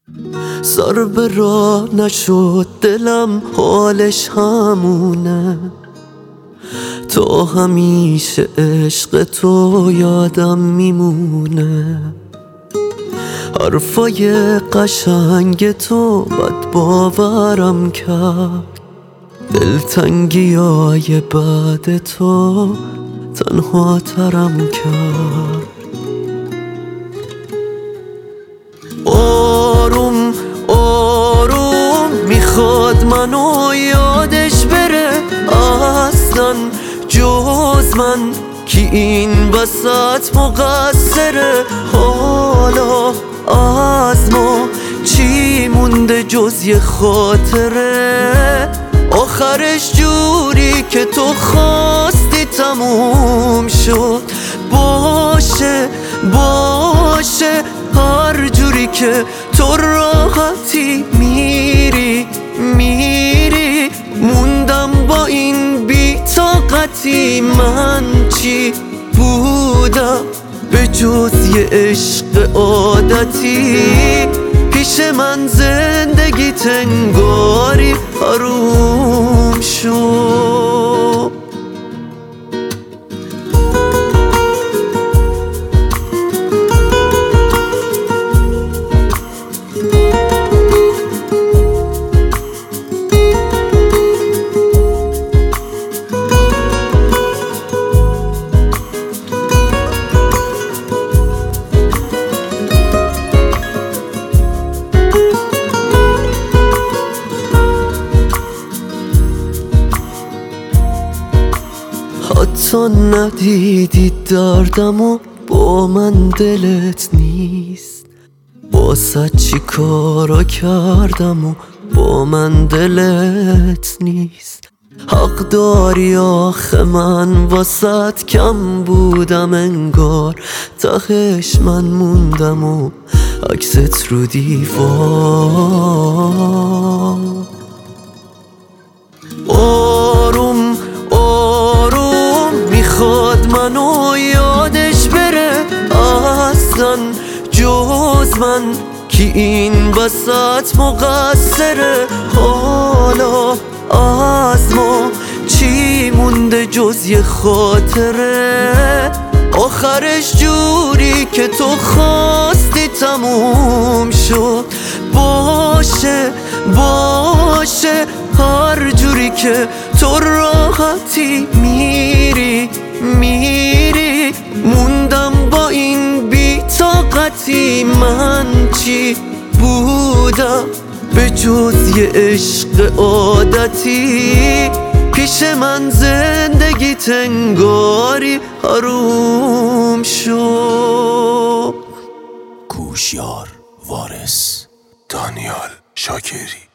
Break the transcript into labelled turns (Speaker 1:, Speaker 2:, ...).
Speaker 1: ضربه را نشد دلم حالش همونه، تا همیشه عشق تو یادم میمونه. حرفای قشنگ تو بد باورم کرد، دلتنگیای بعد تو تنها ترم کرد. آروم آروم میخواد منو یادش بره، اصلا جز من کی این وسط مقصره. حالا از ما چی مونده جز یه خاطره، آخرش جوری که تو خواستی تموم شد. باشه باشه هر جوری که تو راحتی میری میری، موندم با این بی‌طاقتی. من چی بودم به جز یه عشق عادتی؟ پیش من زندگی تنگاری حروم شد. حتی ندیدی دردم و با من دلت نیست، باست چی کارا کردم و با من دلت نیست. حق داری آخه من واسط کم بودم انگار، تهش من موندم و عکست رو دیوار. آروم آروم میخواد منو یادش بره، اصلا جز من کی این وسط مقصره. حالا از ما چی مونده جز یه خاطره، آخرش جوری که تو خواستی تموم شد. باشه باشه هر جوری که تو راحتی میری میری، موندم با این بی‌طاقتی. من چی بودم به جز یه عشق عادتی؟ پیش من زندگی تنگاری حروم شد.
Speaker 2: کوشیار وارث، دانیال شاکری.